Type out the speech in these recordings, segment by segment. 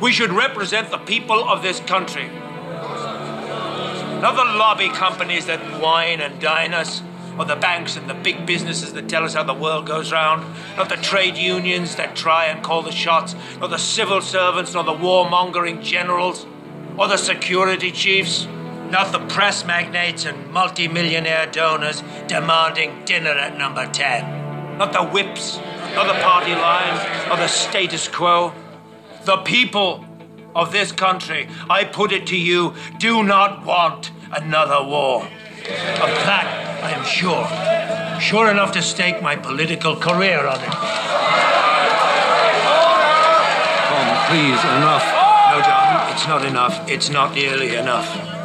We should represent the people of this country. Not the lobby companies that wine and dine us, or the banks and the big businesses that tell us how the world goes round, not the trade unions that try and call the shots, nor the civil servants, nor the warmongering generals, or the security chiefs, not the press magnates and multi-millionaire donors demanding dinner at number 10, not the whips, nor the party lines, or the status quo. The people of this country, I put it to you, do not want another war. Of that, I am sure enough to stake my political career on it. Tom, please, enough. No, John, it's not enough. It's not nearly enough.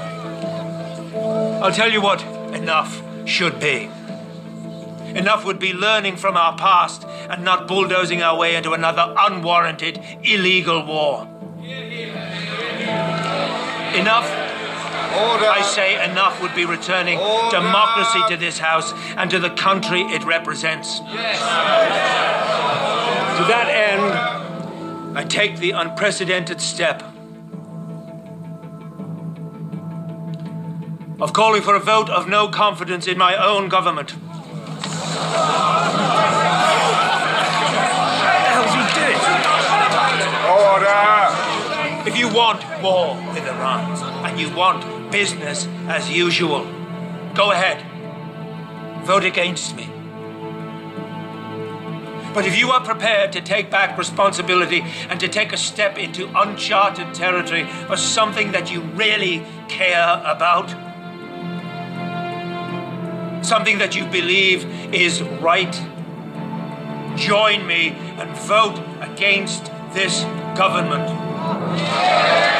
I'll tell you what enough should be. Enough would be learning from our past and not bulldozing our way into another unwarranted, illegal war. Enough. Order. I say enough would be returning democracy to this house and to the country it represents. Yes. To that end, I take the unprecedented step of calling for a vote of no confidence in my own government. Order! If you want war with Iran and you want business as usual, go ahead. Vote against me. But if you are prepared to take back responsibility and to take a step into uncharted territory for something that you really care about, something that you believe is right, join me and vote against this government.